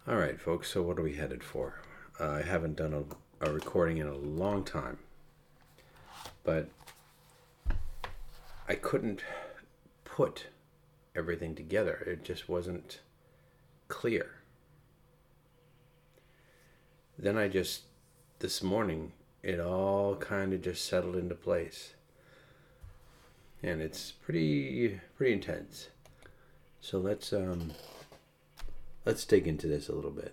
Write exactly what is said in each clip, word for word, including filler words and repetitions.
All right, folks, so what are we headed for? Uh, I haven't done a, a recording in a long time, but I couldn't put everything together. It just wasn't clear. Then I just, this morning, it all kind of just settled into place. And it's pretty, pretty intense. So let's, um, let's dig into this a little bit.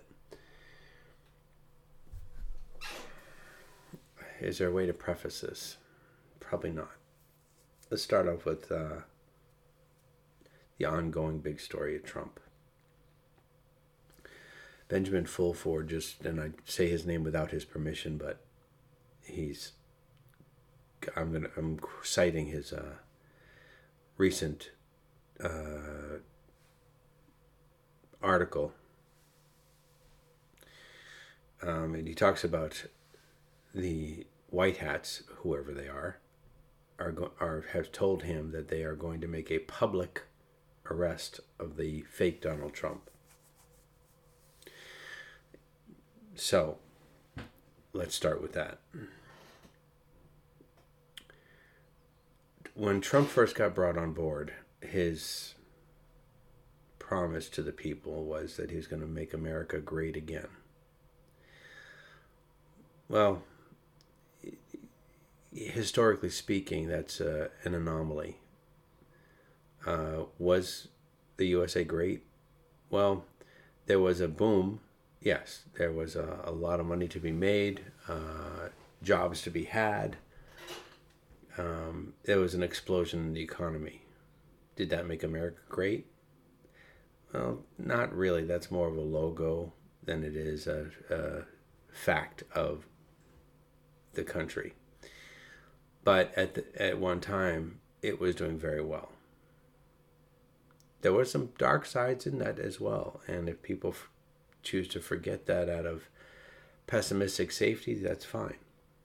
Is there a way to preface this? Probably not. Let's start off with uh, the ongoing big story of Trump. Benjamin Fulford, just, and I say his name without his permission, but he's, I'm gonna, I'm citing his uh, recent uh, article, um, and he talks about the White Hats, whoever they are, are, go- are have told him that they are going to make a public arrest of the fake Donald Trump. So, let's start with that. When Trump first got brought on board, his promise to the people was that he was going to make America great again. Well, historically speaking, that's uh, an anomaly. Uh, was the U S A great? Well, there was a boom. Yes, there was a, a lot of money to be made, uh, jobs to be had. Um, there was an explosion in the economy. Did that make America great? Well, not really. That's more of a logo than it is a, a fact of the country. But at the, at one time, it was doing very well. There were some dark sides in that as well, and if people f- choose to forget that out of pessimistic safety, that's fine.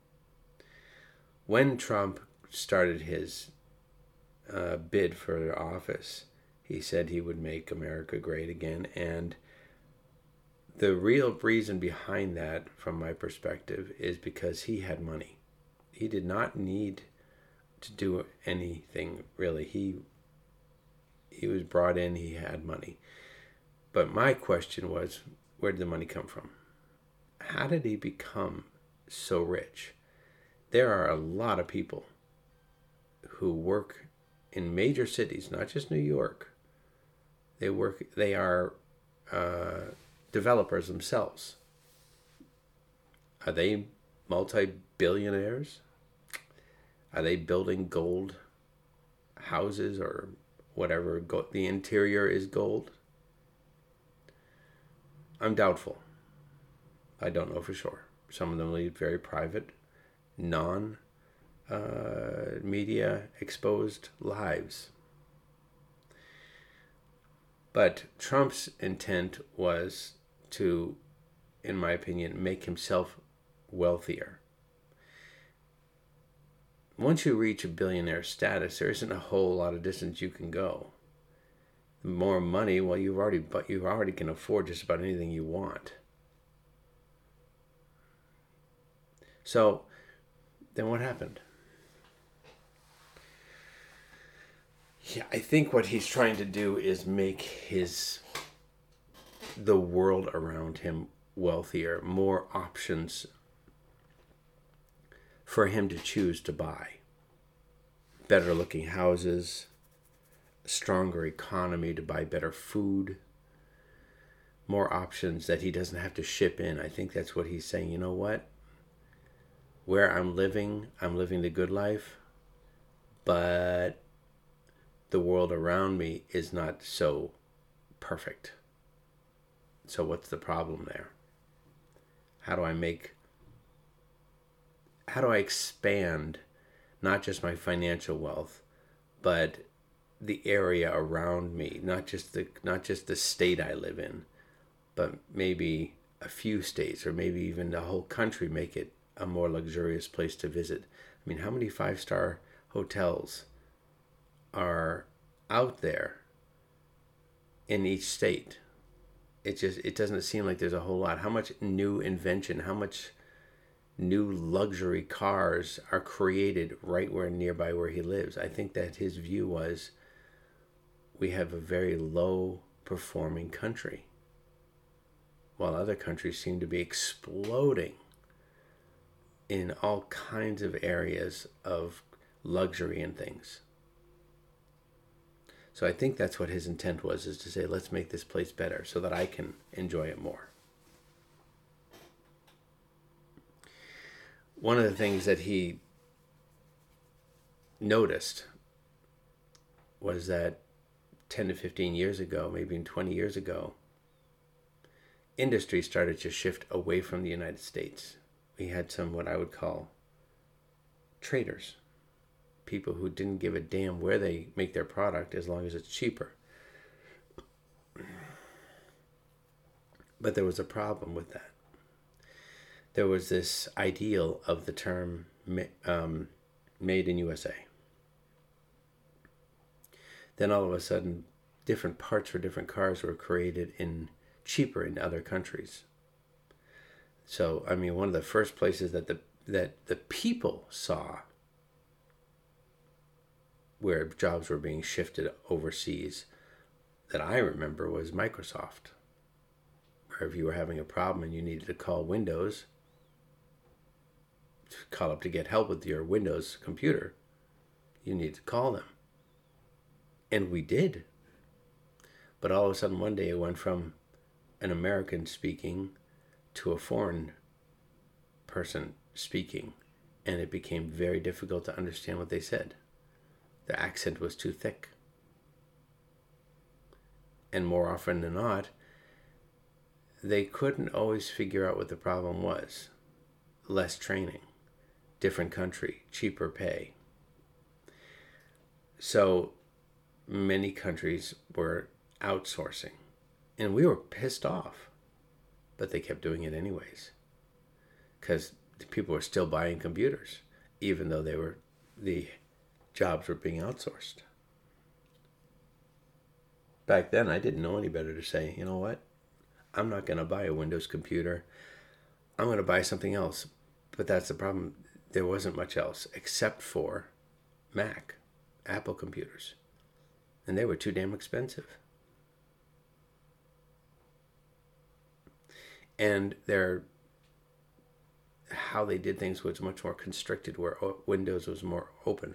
When Trump started his uh, bid for office, he said he would make America great again, and the real reason behind that, from my perspective, is because he had money. He did not need to do anything, really. He he was brought in, he had money. But my question was, where did the money come from? How did he become so rich? There are a lot of people who work in major cities, not just New York. They work. They are uh, developers themselves. Are they multi-billionaires? Are they building gold houses or whatever? Go- the interior is gold? I'm doubtful. I don't know for sure. Some of them lead very private, non uh, media exposed lives. But Trump's intent was to, in my opinion, make himself wealthier. Once you reach a billionaire status, there isn't a whole lot of distance you can go. The more money, well, you've already, but you already can afford just about anything you want. So, then what happened? Yeah, I think what he's trying to do is make his the world around him wealthier, more options for him to choose to buy. Better looking houses, a stronger economy to buy better food, more options that he doesn't have to ship in. I think that's what he's saying. You know what? Where I'm living, I'm living the good life, but the world around me is not so perfect. So what's the problem there? How do I make, how do I expand not just my financial wealth, but the area around me, not just the not just the state I live in, but maybe a few states or maybe even the whole country, make it a more luxurious place to visit. I mean, how many five-star hotels are out there in each state? it just it doesn't seem like there's a whole lot. How much new invention, how much new luxury cars are created right where nearby where he lives. I think that his view was we have a very low performing country, while other countries seem to be exploding in all kinds of areas of luxury and things. So I think that's what his intent was, is to say, let's make this place better so that I can enjoy it more. One of the things that he noticed was that ten to fifteen years ago, maybe even twenty years ago, industry started to shift away from the United States. We had some what I would call traders, people who didn't give a damn where they make their product as long as it's cheaper. But there was a problem with that. There was this ideal of the term um, made in U S A. Then all of a sudden, different parts for different cars were created in cheaper in other countries. So, I mean, one of the first places that the that the people saw where jobs were being shifted overseas that I remember was Microsoft. Where if you were having a problem and you needed to call Windows, to call up to get help with your Windows computer, you need to call them. And we did. But all of a sudden one day it went from an American speaking to a foreign person speaking, and it became very difficult to understand what they said. The accent was too thick. And more often than not, they couldn't always figure out what the problem was. Less training, different country, cheaper pay. So many countries were outsourcing, and we were pissed off, but they kept doing it anyways, because people were still buying computers, even though they were the jobs were being outsourced. Back then, I didn't know any better to say, you know what? I'm not going to buy a Windows computer. I'm going to buy something else. But that's the problem. There wasn't much else except for Mac, Apple computers. And they were too damn expensive. And their how they did things was much more constricted, where Windows was more open.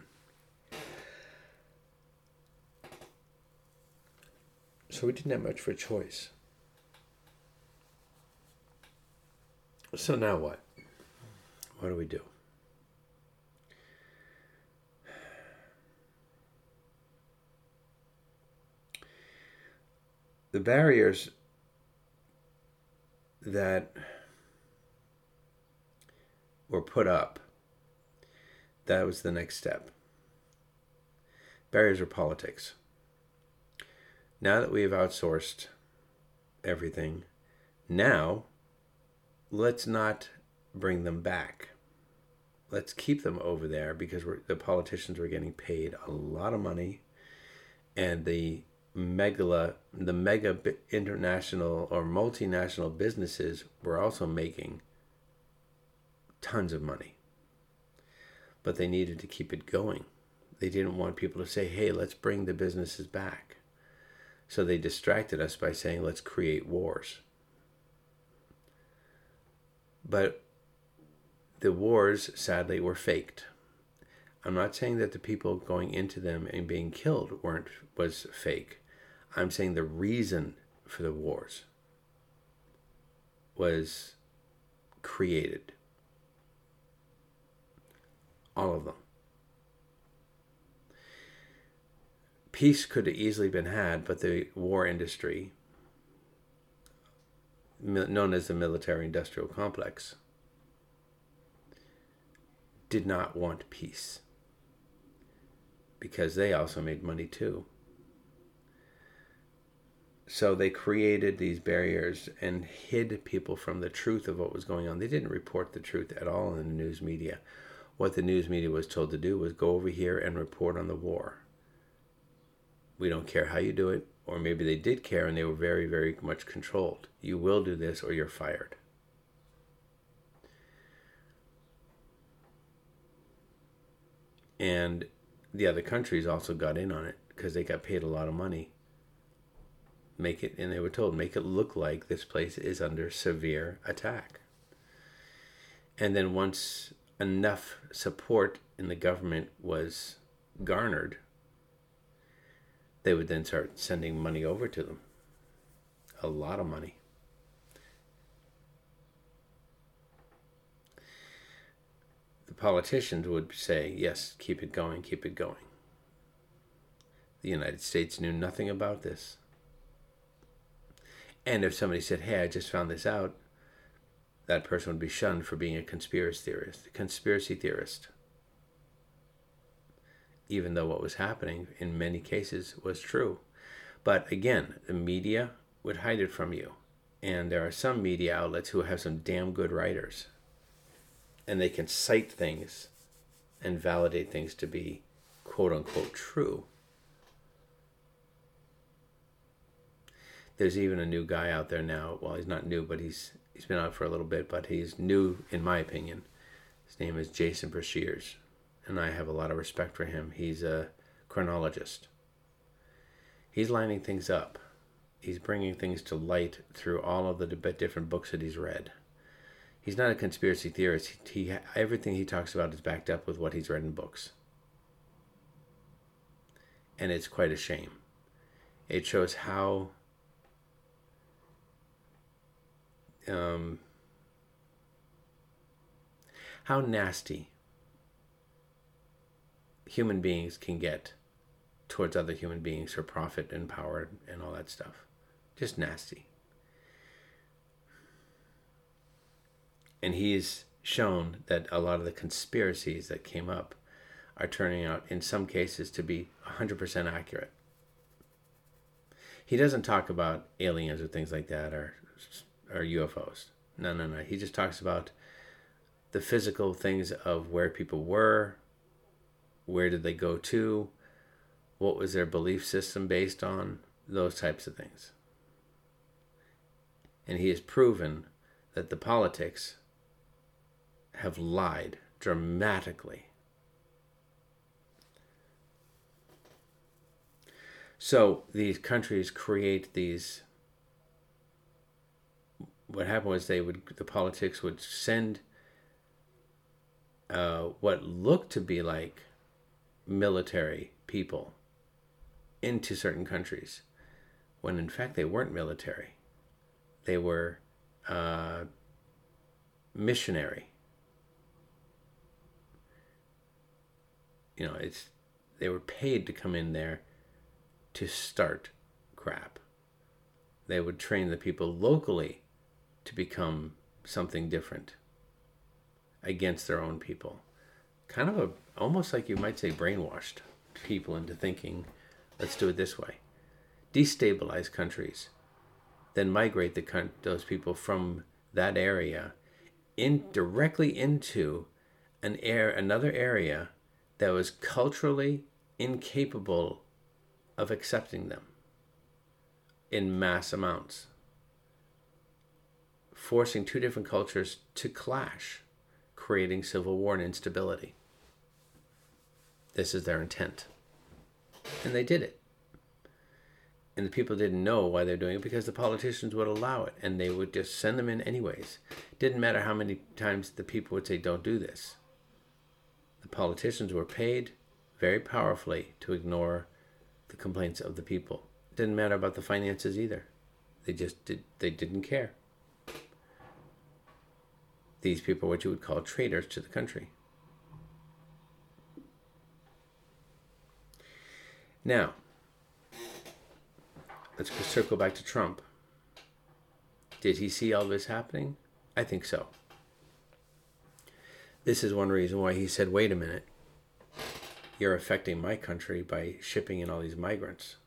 So we didn't have much for choice. So now what? What do we do? The barriers that were put up, that was the next step. Barriers are politics. Now that we have outsourced everything, now let's not bring them back. Let's keep them over there, because we're, the politicians were getting paid a lot of money, and the megala, the mega international or multinational businesses were also making tons of money. But they needed to keep it going. They didn't want people to say, hey, let's bring the businesses back. So they distracted us by saying, let's create wars. But the wars, sadly, were faked. I'm not saying that the people going into them and being killed weren't was fake. I'm saying the reason for the wars was created. All of them. Peace could have easily been had, but the war industry, known as the military-industrial complex, did not want peace, because they also made money too. So they created these barriers and hid people from the truth of what was going on. They didn't report the truth at all in the news media. What the news media was told to do was go over here and report on the war. We don't care how you do it. Or maybe they did care and they were very, very much controlled. You will do this or you're fired. And the other countries also got in on it because they got paid a lot of money. Make it, and they were told, make it look like this place is under severe attack. And then once enough support in the government was garnered, they would then start sending money over to them. A lot of money. The politicians would say, yes, keep it going, keep it going. The United States knew nothing about this. And if somebody said, hey, I just found this out, that person would be shunned for being a conspiracy theorist. A conspiracy theorist. Even though what was happening in many cases was true. But again, the media would hide it from you. And there are some media outlets who have some damn good writers. And they can cite things and validate things to be quote unquote true. There's even a new guy out there now. Well, he's not new, but he's he's been out for a little bit, but he's new in my opinion. His name is Jason Breshears, and I have a lot of respect for him. He's a chronologist. He's lining things up. He's bringing things to light through all of the different books that he's read. He's not a conspiracy theorist. He, he everything he talks about is backed up with what he's read in books. And it's quite a shame. It shows how um, how nasty human beings can get towards other human beings for profit and power and all that stuff. Just nasty. And he's shown that a lot of the conspiracies that came up are turning out, in some cases, to be one hundred percent accurate. He doesn't talk about aliens or things like that, or, or U F Os. No, no, no. He just talks about the physical things of where people were, where did they go to, what was their belief system based on, those types of things. And he has proven that the politics have lied dramatically. So these countries create these, what happened was they would, the politics would send uh, what looked to be like military people into certain countries, when in fact they weren't military. They were uh, missionary. You know, it's they were paid to come in there to start crap. They would train the people locally to become something different against their own people. Kind of a, almost like you might say, brainwashed people into thinking, let's do it this way. Destabilize countries, then migrate the those people from that area in directly into an air another area that was culturally incapable of accepting them in mass amounts, forcing two different cultures to clash, creating civil war and instability. This is their intent. And they did it. And the people didn't know why they're doing it because the politicians would allow it, and they would just send them in anyways. Didn't matter how many times the people would say, don't do this. The politicians were paid very powerfully to ignore the complaints of the people. Didn't matter about the finances either. They just did, they didn't care. These people are what you would call traitors to the country. Now, let's circle back to Trump. Did he see all this happening? I think so. This is one reason why he said, wait a minute, you're affecting my country by shipping in all these migrants.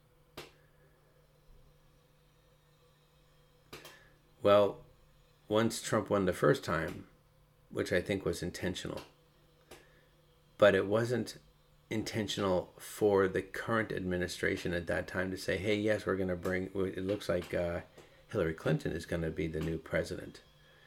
Well, once Trump won the first time, which I think was intentional, but it wasn't intentional for the current administration at that time to say, hey, yes, we're going to bring, it looks like uh, Hillary Clinton is going to be the new president.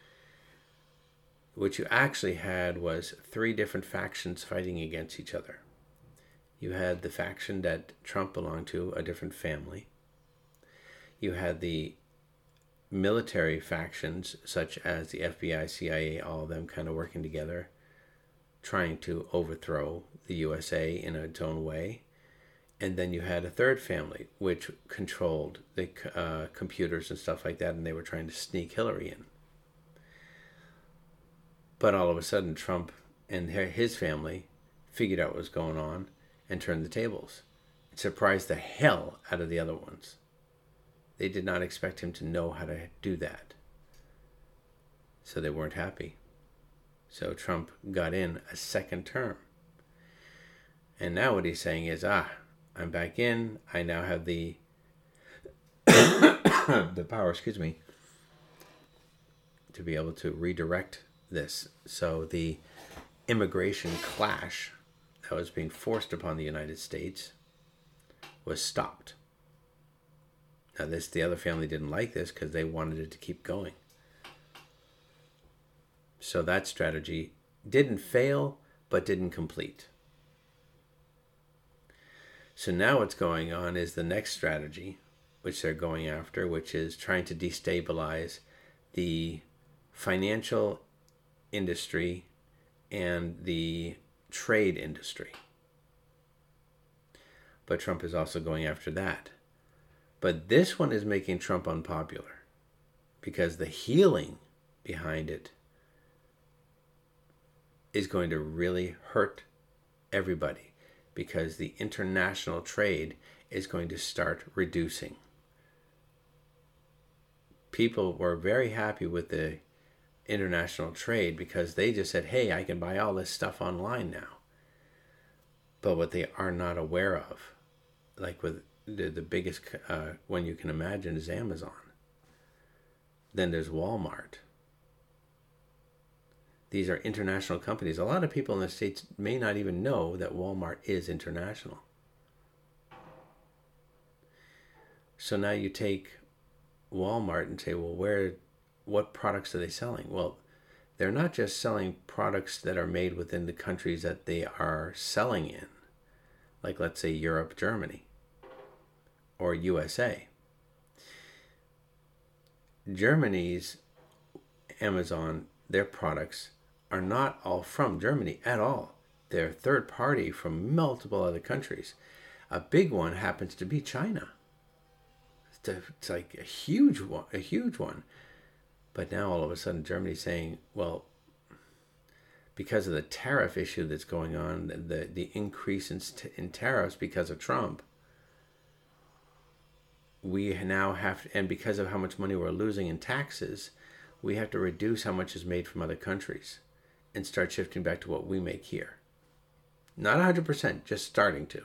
What you actually had was three different factions fighting against each other. You had the faction that Trump belonged to, a different family. You had the military factions, such as the F B I, C I A, all of them kind of working together, trying to overthrow the U S A in its own way. And then you had a third family, which controlled the uh, computers and stuff like that, and they were trying to sneak Hillary in. But all of a sudden, Trump and his family figured out what was going on and turned the tables. It surprised the hell out of the other ones. They did not expect him to know how to do that. So they weren't happy. So Trump got in a second term. And now what he's saying is, ah, I'm back in. I now have the the power, excuse me, to be able to redirect this. So the immigration clash that was being forced upon the United States was stopped. Now this, the other family didn't like this because they wanted it to keep going. So that strategy didn't fail, but didn't complete. So now what's going on is the next strategy, which they're going after, which is trying to destabilize the financial industry and the trade industry. But Trump is also going after that. But this one is making Trump unpopular because the healing behind it is going to really hurt everybody, because the international trade is going to start reducing. People were very happy with the international trade because they just said, hey, I can buy all this stuff online now. But what they are not aware of, like with the, the biggest uh, one you can imagine, is Amazon. Then there's Walmart. These are international companies. A lot of people in the States may not even know that Walmart is international. So now you take Walmart and say, well, where, what products are they selling? Well, they're not just selling products that are made within the countries that they are selling in, like let's say Europe, Germany, or U S A. Germany's Amazon, their products are not all from Germany at all. They're third party from multiple other countries. A big one happens to be China. It's, a, it's like a huge one, a huge one. But now all of a sudden Germany's saying, well, because of the tariff issue that's going on, the, the increase in, in tariffs because of Trump, we now have, and because of how much money we're losing in taxes, we have to reduce how much is made from other countries and start shifting back to what we make here. Not one hundred percent, just starting to.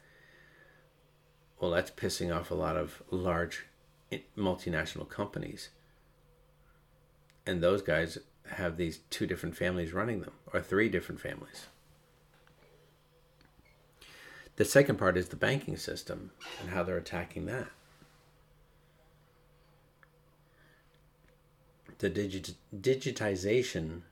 Well, that's pissing off a lot of large multinational companies. And those guys have these two different families running them, or three different families. The second part is the banking system and how they're attacking that. The digit- digitization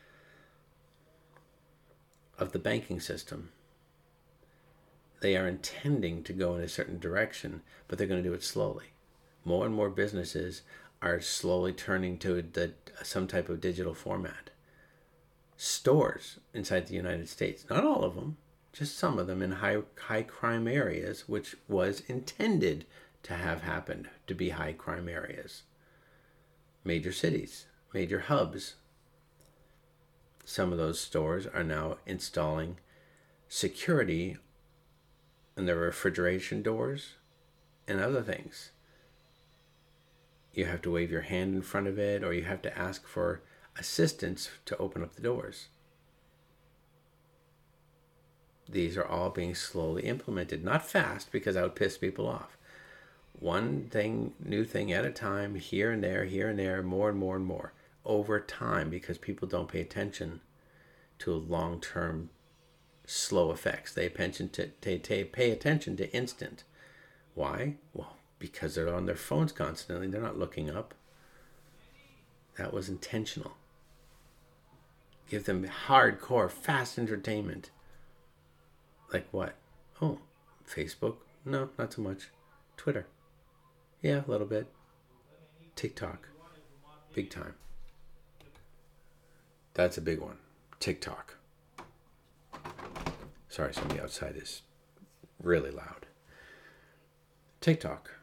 of the banking system. They are intending to go in a certain direction, but they're going to do it slowly. More and more businesses are slowly turning to the, some type of digital format. Stores inside the United States, not all of them, just some of them in high high crime areas, which was intended to have happened to be high crime areas. Major cities, major hubs. Some of those stores are now installing security in their refrigeration doors and other things. You have to wave your hand in front of it, or you have to ask for assistance to open up the doors. These are all being slowly implemented, not fast, because that would piss people off. One thing, new thing at a time, here and there, here and there, more and more and more, over time, because people don't pay attention to long-term slow effects. They attention to, they, they pay attention to instant. Why? Well, because they're on their phones constantly. They're not looking up. That was intentional. Give them hardcore, fast entertainment. Like what? Oh, Facebook? No, not so much. Twitter? Yeah, a little bit. TikTok? Big time. That's a big one. TikTok. Sorry, somebody outside is really loud. TikTok.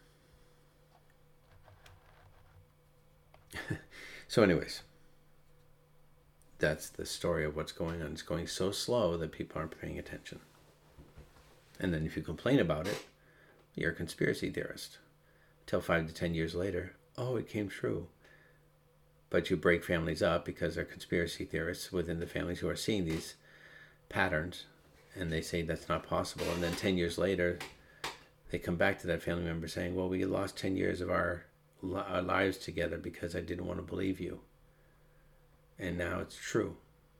So anyways, that's the story of what's going on. It's going so slow that people aren't paying attention. And then if you complain about it, you're a conspiracy theorist. Till five to ten years later, oh, it came true. But you break families up because they're conspiracy theorists within the families who are seeing these patterns, and they say that's not possible. And then ten years later, they come back to that family member saying, well, we lost ten years of our, our lives together because I didn't want to believe you. And now it's true.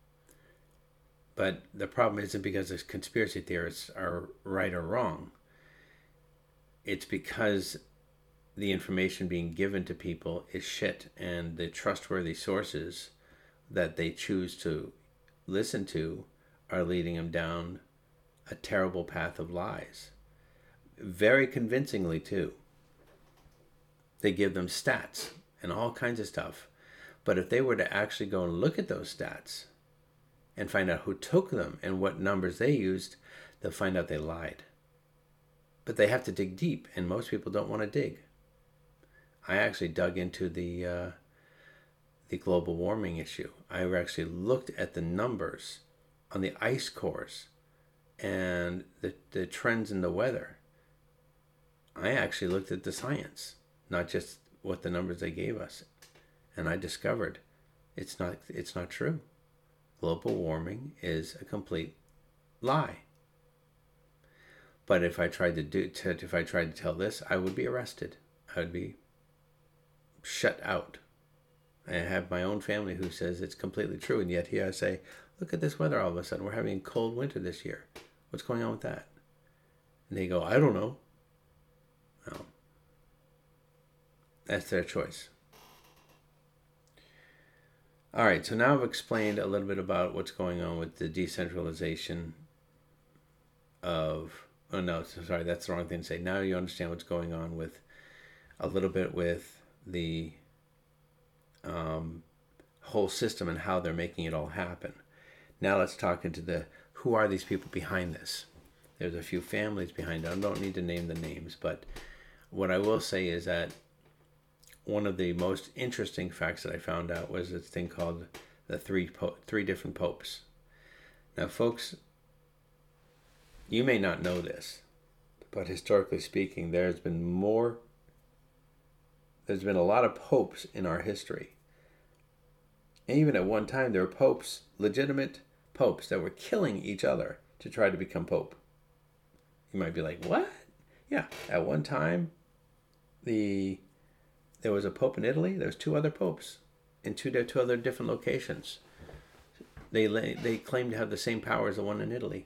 But the problem isn't because the conspiracy theorists are right or wrong. It's because the information being given to people is shit, and the trustworthy sources that they choose to listen to are leading them down a terrible path of lies. Very convincingly, too. They give them stats and all kinds of stuff. But if they were to actually go and look at those stats and find out who took them and what numbers they used, they'll find out they lied. But they have to dig deep, and most people don't want to dig. I actually dug into the uh, the global warming issue. I actually looked at the numbers on the ice cores and the, the trends in the weather. I actually looked at the science, not just what the numbers they gave us. And I discovered it's not it's not true. Global warming is a complete lie. But if I tried to do to, if I tried to tell this, I would be arrested. I would be shut out. I have my own family who says it's completely true, and yet here I say, look at this weather all of a sudden. We're having a cold winter this year. What's going on with that? And they go, I don't know. Well, that's their choice. All right, so now I've explained a little bit about what's going on with the decentralization of, oh no, sorry, that's the wrong thing to say. Now you understand what's going on with, a little bit with the um, whole system and how they're making it all happen. Now let's talk into the, who are these people behind this? There's a few families behind it. I don't need to name the names, but what I will say is that one of the most interesting facts that I found out was this thing called the three po- three different popes. Now, folks, you may not know this, but historically speaking, there's been more, there's been a lot of popes in our history. And even at one time, there were popes, legitimate popes, that were killing each other to try to become pope. You might be like, what? Yeah, at one time, the there was a pope in Italy. There was two other popes in two, two other different locations. They they claimed to have the same power as the one in Italy.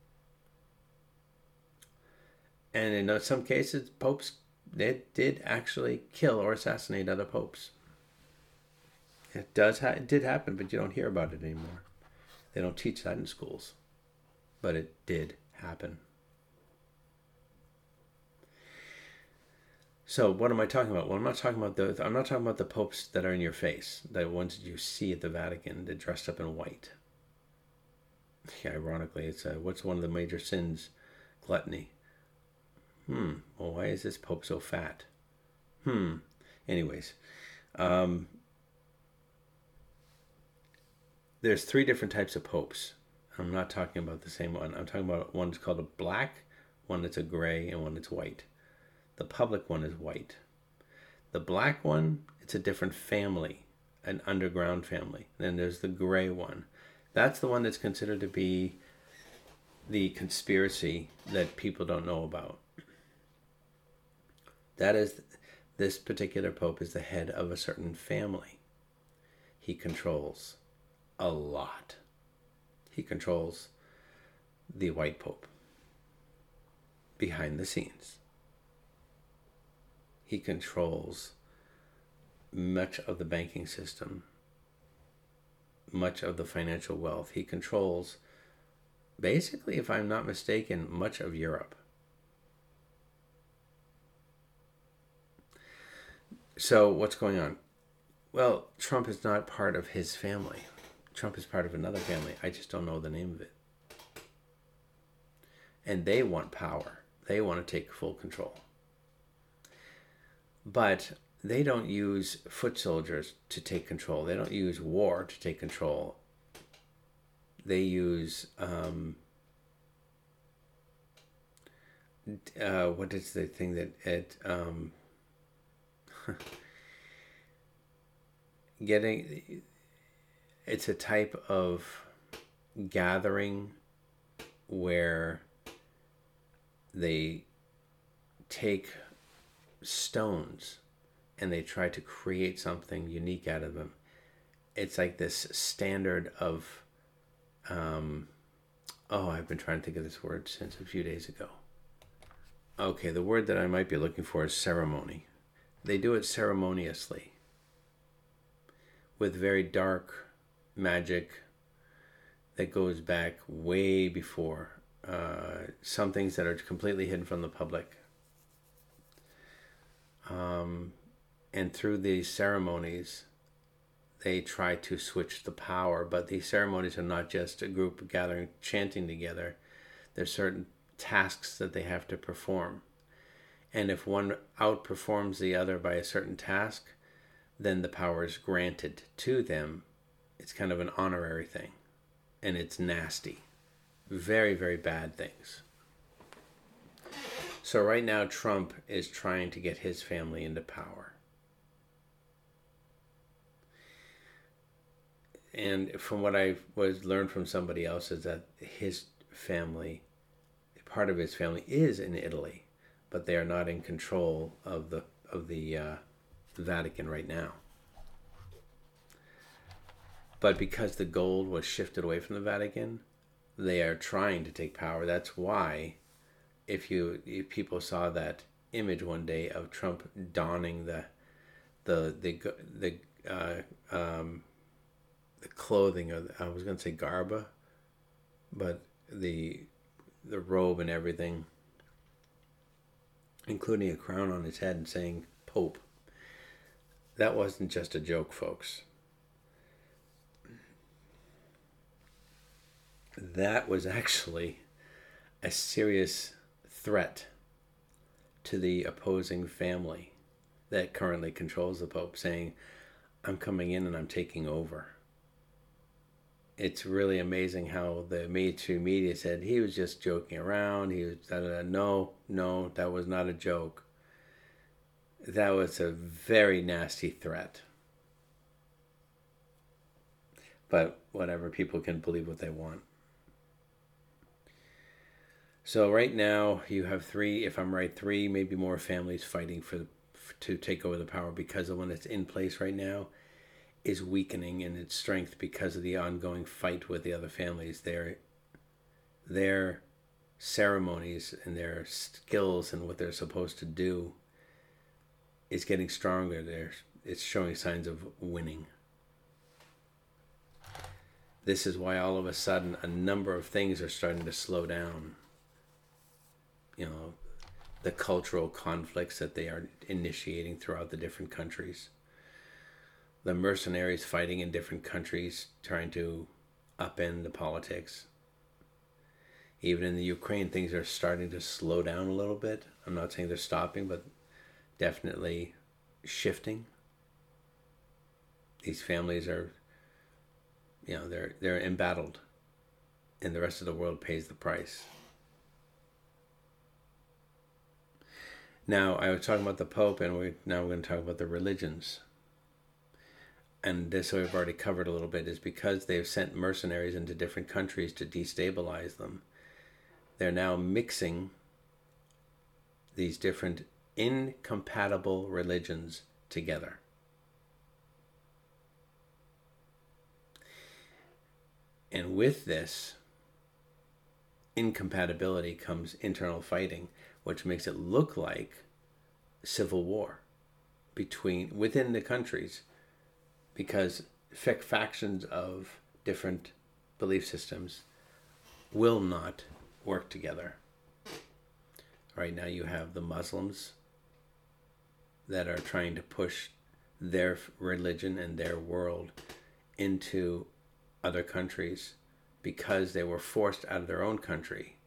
And in some cases, popes did, did actually kill or assassinate other popes. It does ha- it did happen, but you don't hear about it anymore. They don't teach that in schools. But it did happen. So what am I talking about? Well, I'm not talking about those. I'm not talking about the popes that are in your face, the ones that you see at the Vatican, that dressed up in white. Yeah, ironically, it's a, what's one of the major sins? Gluttony. Hmm. Well, why is this pope so fat? Hmm. Anyways, um, there's three different types of popes. I'm not talking about the same one. I'm talking about one that's called a black, one that's a gray, and one that's white. The public one is white. The black one, it's a different family, an underground family. Then there's the gray one. That's the one that's considered to be the conspiracy that people don't know about. That is, this particular pope is the head of a certain family. He controls a lot. He controls the white pope behind the scenes. He controls much of the banking system, much of the financial wealth. He controls, basically, if I'm not mistaken, much of Europe. So what's going on? Well, Trump is not part of his family. Trump is part of another family. I just don't know the name of it. And they want power. They want to take full control. But they don't use foot soldiers to take control. They don't use war to take control. They use, um, uh, what is the thing that it, um, getting, it's a type of gathering where they take stones and they try to create something unique out of them. It's like this standard of, um, oh, I've been trying to think of this word since a few days ago. Okay, the word that I might be looking for is ceremony. They do it ceremoniously with very dark magic that goes back way before, uh, some things that are completely hidden from the public. Um, and through these ceremonies, they try to switch the power. But these ceremonies are not just a group gathering, chanting together. There's certain tasks that they have to perform. And if one outperforms the other by a certain task, then the power is granted to them. It's kind of an honorary thing. And it's nasty. Very, very bad things. So right now, Trump is trying to get his family into power. And from what I was learned from somebody else is that his family, part of his family is in Italy, but they are not in control of the of the uh, Vatican right now. But because the gold was shifted away from the Vatican, they are trying to take power. That's why, if you if people saw that image one day of Trump donning the the the the uh, um, the clothing of, I was going to say garba, but the the robe and everything, including a crown on his head and saying Pope. That wasn't just a joke, folks. That was actually a serious threat to the opposing family that currently controls the Pope, saying, I'm coming in and I'm taking over. It's really amazing how the mainstream media said he was just joking around. He was, da, da, da. no, no, that was not a joke. That was a very nasty threat. But whatever, people can believe what they want. So right now you have three, if I'm right, three, maybe more families fighting for to take over the power, because the one that's in place right now is weakening in its strength because of the ongoing fight with the other families. Their their ceremonies and their skills and what they're supposed to do is getting stronger. They're, it's showing signs of winning. This is why all of a sudden a number of things are starting to slow down. You know, the cultural conflicts that they are initiating throughout the different countries. The mercenaries fighting in different countries, trying to upend the politics. Even in the Ukraine, things are starting to slow down a little bit. I'm not saying they're stopping, but definitely shifting. These families are, you know, they're they're embattled, and the rest of the world pays the price. Now, I was talking about the Pope, and we now we're going to talk about the religions. And this we've already covered a little bit, is because they've sent mercenaries into different countries to destabilize them. They're now mixing these different incompatible religions together. And with this, incompatibility comes internal fighting, which makes it look like civil war between within the countries, because factions of different belief systems will not work together. Right now you have the Muslims that are trying to push their religion and their world into other countries because they were forced out of their own country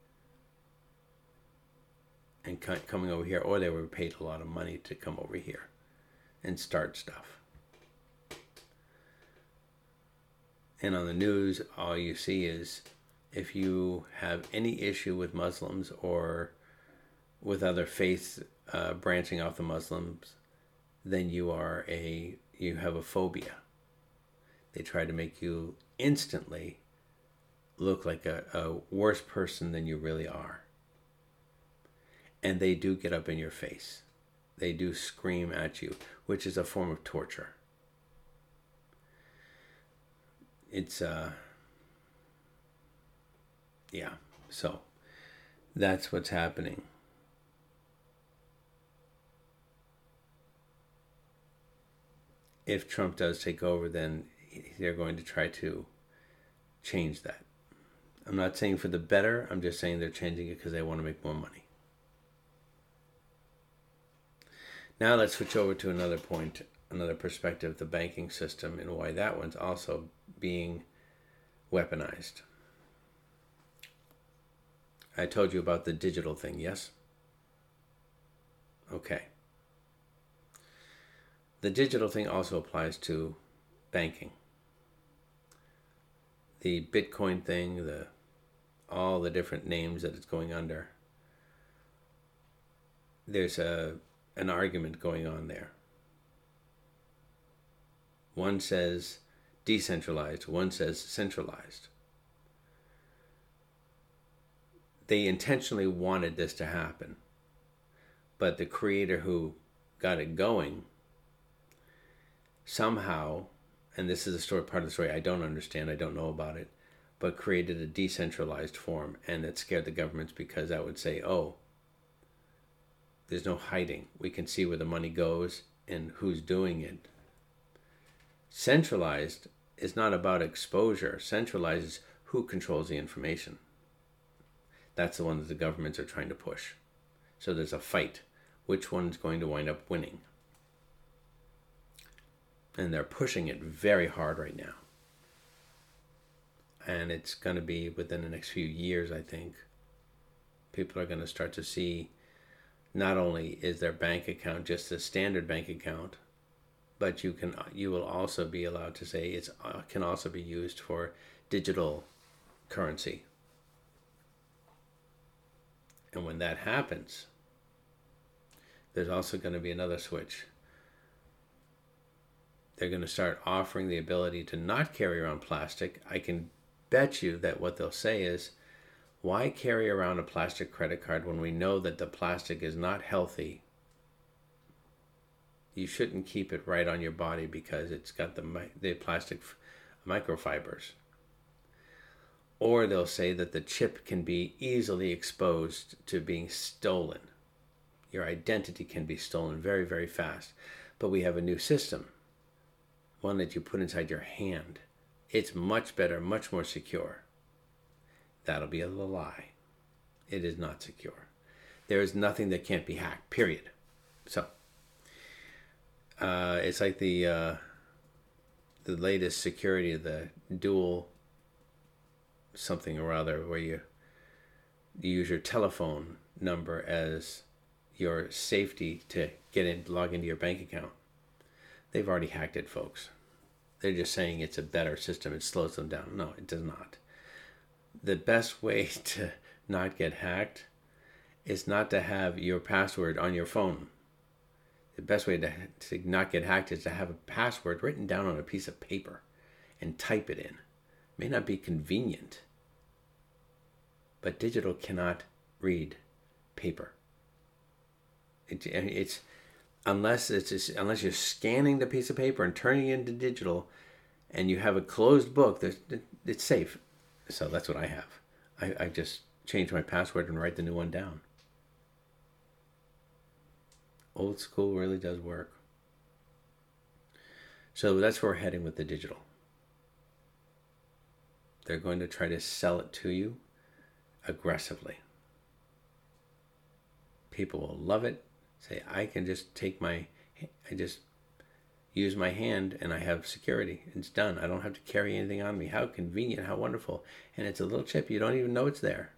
and coming over here, or they were paid a lot of money to come over here and start stuff. And on the news, all you see is if you have any issue with Muslims or with other faiths uh, branching off the Muslims, then you are a you have a phobia. They try to make you instantly look like a, a worse person than you really are. And they do get up in your face. They do scream at you, which is a form of torture. It's, uh, yeah, so that's what's happening. If Trump does take over, then they're going to try to change that. I'm not saying for the better, I'm just saying they're changing it because they want to make more money. Now let's switch over to another point, another perspective, the banking system, and why that one's also being weaponized. I told you about the digital thing, yes? Okay. The digital thing also applies to banking. The Bitcoin thing, the all the different names that it's going under. There's a an argument going on there. One says decentralized, one says centralized. They intentionally wanted this to happen, but the creator who got it going somehow, and this is a story, part of the story I don't understand, I don't know about it, but created a decentralized form, and it scared the governments because that would say, oh, there's no hiding. We can see where the money goes and who's doing it. Centralized is not about exposure. Centralized is who controls the information. That's the one that the governments are trying to push. So there's a fight. Which one's going to wind up winning? And they're pushing it very hard right now. And it's going to be within the next few years, I think. People are going to start to see not only is their bank account just a standard bank account, but you can you will also be allowed to say it uh, can also be used for digital currency. And when that happens, there's also going to be another switch. They're going to start offering the ability to not carry around plastic. I can bet you that what they'll say is, why carry around a plastic credit card when we know that the plastic is not healthy? You shouldn't keep it right on your body because it's got the the plastic microfibers. Or they'll say that the chip can be easily exposed to being stolen. Your identity can be stolen very, very fast. But we have a new system, one that you put inside your hand. It's much better, much more secure. That'll be a lie. It is not secure. There is nothing that can't be hacked, period. So, uh, it's like the uh, the latest security of the dual something or other, where you, you use your telephone number as your safety to get in, log into your bank account. They've already hacked it, folks. They're just saying it's a better system. It slows them down. No, it does not. The best way to not get hacked is not to have your password on your phone. The best way to, to not get hacked is to have a password written down on a piece of paper and type it in. It may not be convenient, but digital cannot read paper. It, it's unless it's just, unless you're scanning the piece of paper and turning it into digital, and you have a closed book, it's safe. So that's what I have. I, I just change my password and write the new one down. Old school really does work. So that's where we're heading with the digital. They're going to try to sell it to you aggressively. People will love it. Say, I can just take my, I just use my hand and I have security. It's done. I don't have to carry anything on me. How convenient, how wonderful. And it's a little chip. You don't even know it's there.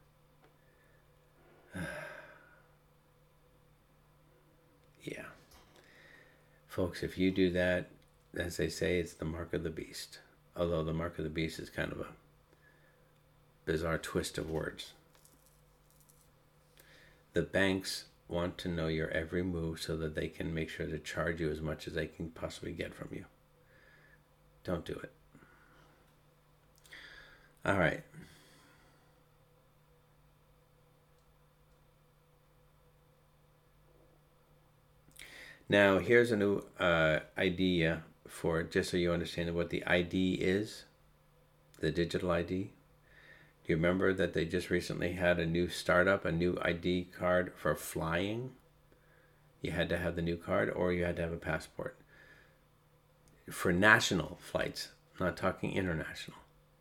Yeah. Folks, if you do that, as they say, it's the mark of the beast. Although the mark of the beast is kind of a bizarre twist of words. The banks want to know your every move so that they can make sure to charge you as much as they can possibly get from you. Don't do it. All right. Now, here's a new uh, idea for, just so you understand what the I D is, the digital I D. Do you remember that they just recently had a new startup, a new I D card for flying? You had to have the new card or you had to have a passport. For national flights, I'm not talking international.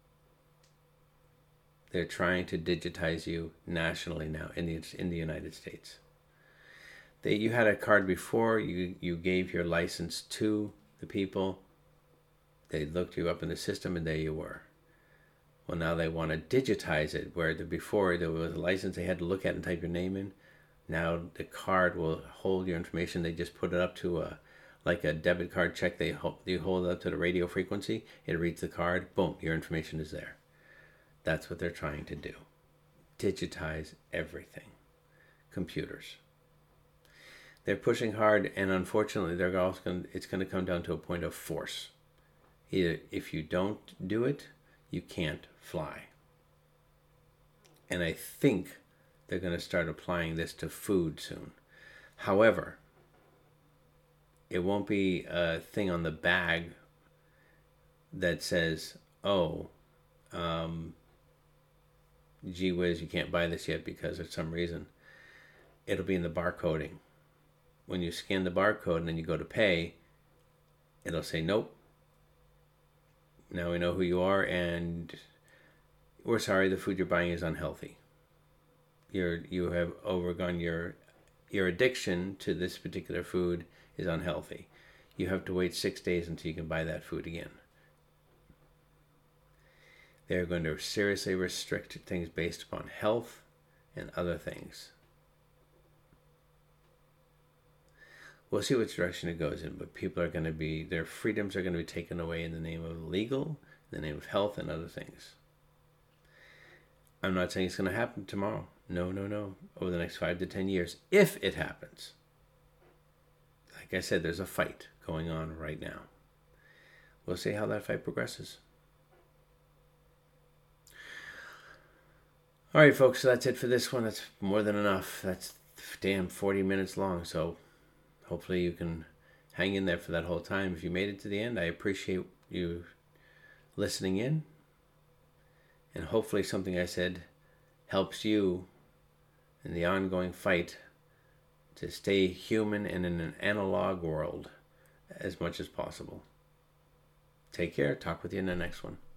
They're trying to digitize you nationally now in the, in the United States. They, you had a card before, you, you gave your license to the people, they looked you up in the system and there you were. Well, now they want to digitize it, where the, before there was a license they had to look at and type your name in. Now the card will hold your information. They just put it up to a, like a debit card check. They hold, you hold it up to the radio frequency. It reads the card. Boom, your information is there. That's what they're trying to do. Digitize everything. Computers. They're pushing hard, and unfortunately, they're also going, it's going to come down to a point of force. Either if you don't do it, you can't fly. And I think they're going to start applying this to food soon. However, it won't be a thing on the bag that says, oh, um, gee whiz, you can't buy this yet because of some reason. It'll be in the barcoding. When you scan the barcode and then you go to pay, it'll say, nope. Now we know who you are, and we're sorry, the food you're buying is unhealthy. You're, you have overgone your, your addiction to this particular food is unhealthy. You have to wait six days until you can buy that food again. They're going to seriously restrict things based upon health and other things. We'll see which direction it goes in, but people are going to be, their freedoms are going to be taken away in the name of legal, in the name of health and other things. I'm not saying it's going to happen tomorrow. No, no, no. Over the next five to ten years, if it happens. Like I said, there's a fight going on right now. We'll see how that fight progresses. All right, folks, so that's it for this one. That's more than enough. That's damn forty minutes long, so hopefully you can hang in there for that whole time. If you made it to the end, I appreciate you listening in. And hopefully something I said helps you in the ongoing fight to stay human and in an analog world as much as possible. Take care. Talk with you in the next one.